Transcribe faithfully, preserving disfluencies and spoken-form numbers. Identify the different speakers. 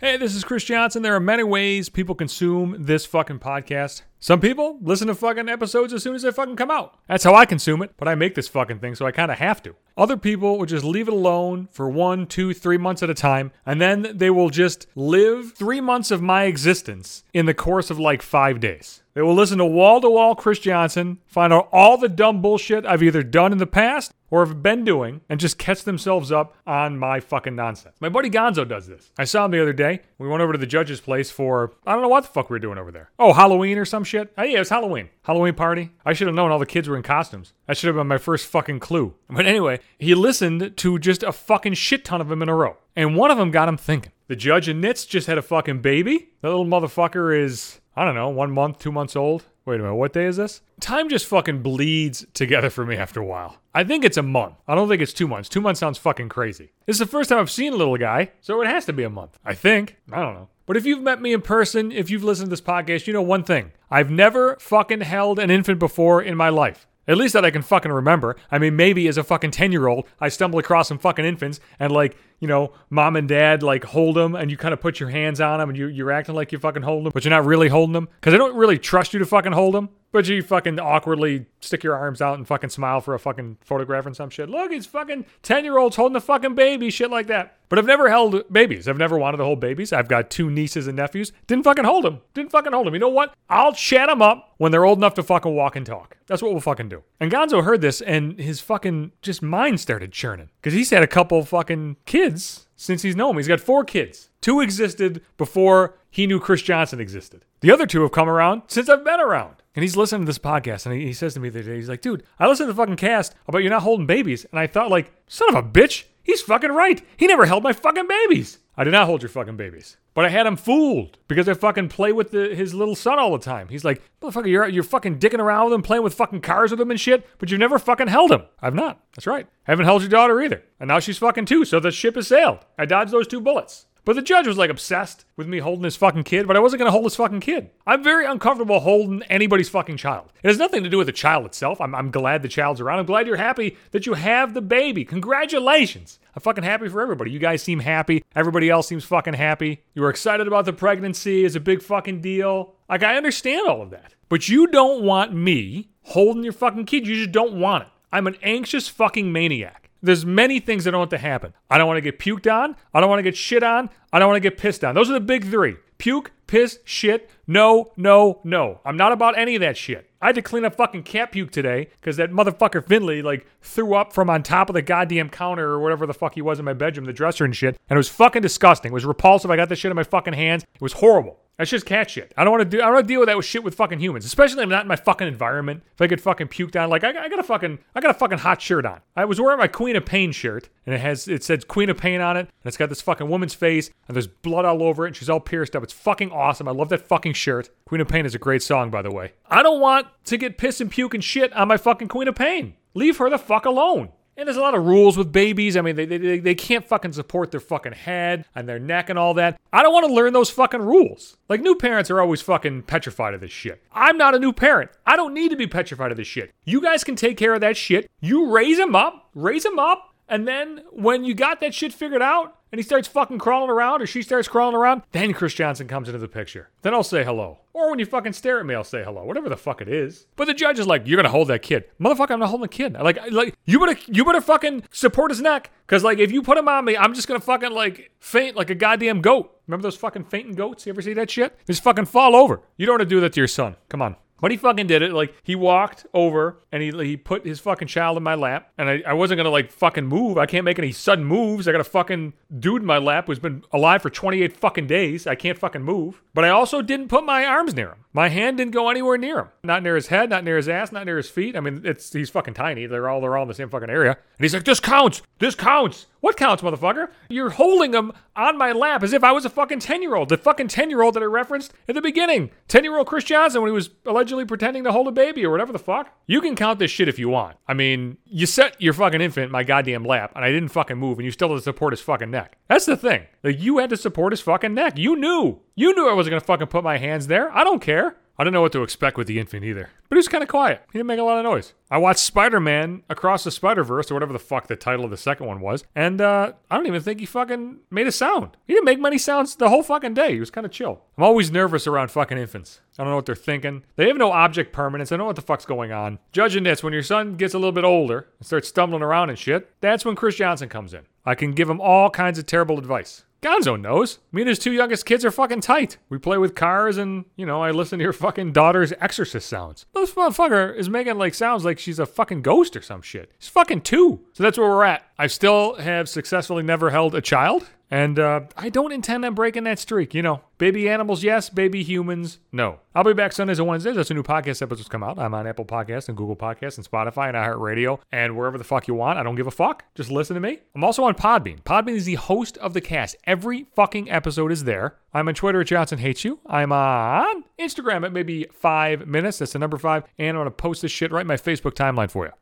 Speaker 1: Hey, this is Chris Johnson. There are many ways people consume this fucking podcast. Some people listen to fucking episodes as soon as they fucking come out. That's how I consume it, but I make this fucking thing, so I kind of have to. Other people will just leave it alone for one, two, three months at a time, and then they will just live three months of my existence in the course of like five days. They will listen to wall-to-wall Chris Johnson, find out all the dumb bullshit I've either done in the past or have been doing, and just catch themselves up on my fucking nonsense. My buddy Gonzo does this. I saw him the other day. We went over to the judge's place for, I don't know what the fuck we were doing over there. Oh, Halloween or some shit? Oh, yeah, it was Halloween. Halloween party. I should have known all the kids were in costumes. That should have been my first fucking clue. But anyway, he listened to just a fucking shit ton of them in a row. And one of them got him thinking. The judge in Nits just had a fucking baby. That little motherfucker is, I don't know, one month, two months old. Wait a minute, what day is this? Time just fucking bleeds together for me after a while. I think it's a month. I don't think it's two months. Two months sounds fucking crazy. This is the first time I've seen a little guy, so it has to be a month. I think. I don't know. But if you've met me in person, if you've listened to this podcast, you know one thing. I've never fucking held an infant before in my life. At least that I can fucking remember. I mean, maybe as a fucking ten-year-old, I stumble across some fucking infants and, like, you know, mom and dad, like, hold them and you kind of put your hands on them and you, you're acting like you're fucking holding them, but you're not really holding them. Because I don't really trust you to fucking hold them. But you fucking awkwardly stick your arms out and fucking smile for a fucking photograph and some shit. Look, it's fucking ten-year-olds holding a fucking baby, shit like that. But I've never held babies. I've never wanted to hold babies. I've got two nieces and nephews. Didn't fucking hold them. Didn't fucking hold them. You know what? I'll chat them up when they're old enough to fucking walk and talk. That's what we'll fucking do. And Gonzo heard this and his fucking just mind started churning. Because he's had a couple fucking kids since he's known him. He's got four kids. Two existed before he knew Chris Johnson existed. The other two have come around since I've been around. And he's listening to this podcast, and he, he says to me the other day, he's like, dude, I listened to the fucking cast about you not holding babies, and I thought, like, son of a bitch, he's fucking right. He never held my fucking babies. I did not hold your fucking babies. But I had him fooled because I fucking play with the, his little son all the time. He's like, motherfucker, you're, you're fucking dicking around with him, playing with fucking cars with him and shit, but you've never fucking held him. I've not. That's right. I haven't held your daughter either. And now she's fucking two, so the ship has sailed. I dodged those two bullets. But the judge was like obsessed with me holding his fucking kid, but I wasn't going to hold his fucking kid. I'm very uncomfortable holding anybody's fucking child. It has nothing to do with the child itself. I'm, I'm glad the child's around. I'm glad you're happy that you have the baby. Congratulations. I'm fucking happy for everybody. You guys seem happy. Everybody else seems fucking happy. You were excited about the pregnancy. It's a big fucking deal. Like, I understand all of that. But you don't want me holding your fucking kid. You just don't want it. I'm an anxious fucking maniac. There's many things that don't want to happen. I don't want to get puked on. I don't want to get shit on. I don't want to get pissed on. Those are the big three. Puke, piss, shit. No, no, no. I'm not about any of that shit. I had to clean up fucking cat puke today because that motherfucker Finley, like, threw up from on top of the goddamn counter or whatever the fuck he was in my bedroom, the dresser and shit. And it was fucking disgusting. It was repulsive. I got this shit in my fucking hands. It was horrible. That's just cat shit. I don't want to do. I don't want to deal with that with shit with fucking humans, especially if I'm not in my fucking environment. If I get fucking puked on, like I, I got a fucking, I got a fucking hot shirt on. I was wearing my Queen of Pain shirt, and it has, it says Queen of Pain on it, and it's got this fucking woman's face, and there's blood all over it, and she's all pierced up. It's fucking awesome. I love that fucking shirt. Queen of Pain is a great song, by the way. I don't want to get piss and puke and shit on my fucking Queen of Pain. Leave her the fuck alone. And there's a lot of rules with babies. I mean, they, they they can't fucking support their fucking head and their neck and all that. I don't want to learn those fucking rules. Like, new parents are always fucking petrified of this shit. I'm not a new parent. I don't need to be petrified of this shit. You guys can take care of that shit. You raise him up, raise him up, and then when you got that shit figured out and he starts fucking crawling around or she starts crawling around, then Chris Johnson comes into the picture. Then I'll say hello. Or when you fucking stare at me, I'll say hello. Whatever the fuck it is. But the judge is like, you're gonna hold that kid. Motherfucker, I'm not holding the kid. Like, like you better you better fucking support his neck. Cause like if you put him on me, I'm just gonna fucking like faint like a goddamn goat. Remember those fucking fainting goats? You ever see that shit? Just fucking fall over. You don't want to do that to your son. Come on. But he fucking did it. Like, he walked over and he he put his fucking child in my lap. And I, I wasn't going to, like, fucking move. I can't make any sudden moves. I got a fucking dude in my lap who's been alive for twenty-eight fucking days. I can't fucking move. But I also didn't put my arms near him. My hand didn't go anywhere near him. Not near his head, not near his ass, not near his feet. I mean, it's he's fucking tiny. They're all, they're all in the same fucking area. And he's like, this counts. This counts. What counts, motherfucker? You're holding him on my lap as if I was a fucking ten-year-old. The fucking ten-year-old that I referenced at the beginning. ten-year-old Chris Johnson when he was allegedly pretending to hold a baby or whatever the fuck. You can count this shit if you want. I mean, you set your fucking infant in my goddamn lap and I didn't fucking move and you still had to support his fucking neck. That's the thing. Like, you had to support his fucking neck. You knew. You knew I wasn't going to fucking put my hands there. I don't care. I didn't know what to expect with the infant either. But he was kind of quiet. He didn't make a lot of noise. I watched Spider-Man Across the Spider-Verse, or whatever the fuck the title of the second one was, and uh, I don't even think he fucking made a sound. He didn't make many sounds the whole fucking day. He was kind of chill. I'm always nervous around fucking infants. I don't know what they're thinking. They have no object permanence. I don't know what the fuck's going on. Judging this, when your son gets a little bit older and starts stumbling around and shit, that's when Chris Johnson comes in. I can give him all kinds of terrible advice. Gonzo knows. Me and his two youngest kids are fucking tight. We play with cars and, you know, I listen to your fucking daughter's exorcist sounds. This motherfucker is making like sounds like she's a fucking ghost or some shit. She's fucking two. So that's where we're at. I still have successfully never held a child. And uh, I don't intend on breaking that streak, you know. Baby animals, yes. Baby humans, no. I'll be back Sundays and Wednesdays. That's when new podcast episodes come out. I'm on Apple Podcasts and Google Podcasts and Spotify and iHeartRadio and wherever the fuck you want. I don't give a fuck. Just listen to me. I'm also on Podbean. Podbean is the host of the cast. Every fucking episode is there. I'm on Twitter at Johnson Hates You. I'm on Instagram at maybe five minutes. That's the number five. And I'm going to post this shit right in my Facebook timeline for you.